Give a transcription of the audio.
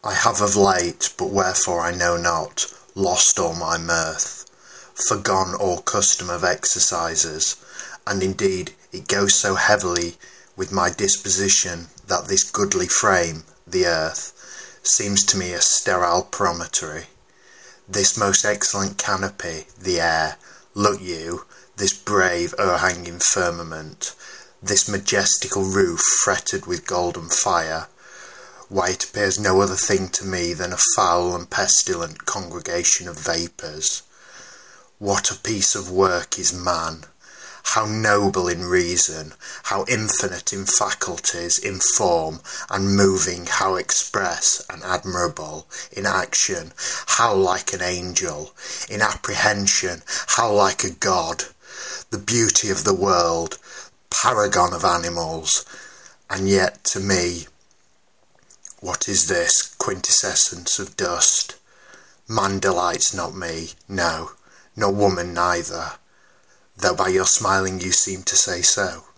I have of late, but wherefore I know not, lost all my mirth, forgone all custom of exercises, and indeed it goes so heavily with my disposition that this goodly frame, the earth, seems to me a sterile promontory. This most excellent canopy, the air, look you, this brave o'erhanging firmament, this majestical roof fretted with golden fire, why it appears no other thing to me than a foul and pestilent congregation of vapours. What a piece of work is man! How noble in reason, how infinite in faculties, in form, and moving, how express and admirable in action, how like an angel, in apprehension, how like a god, the beauty of the world, paragon of animals, and yet to me, what is this quintessence of dust? Man delights not me, no, nor woman neither, though by your smiling you seem to say so.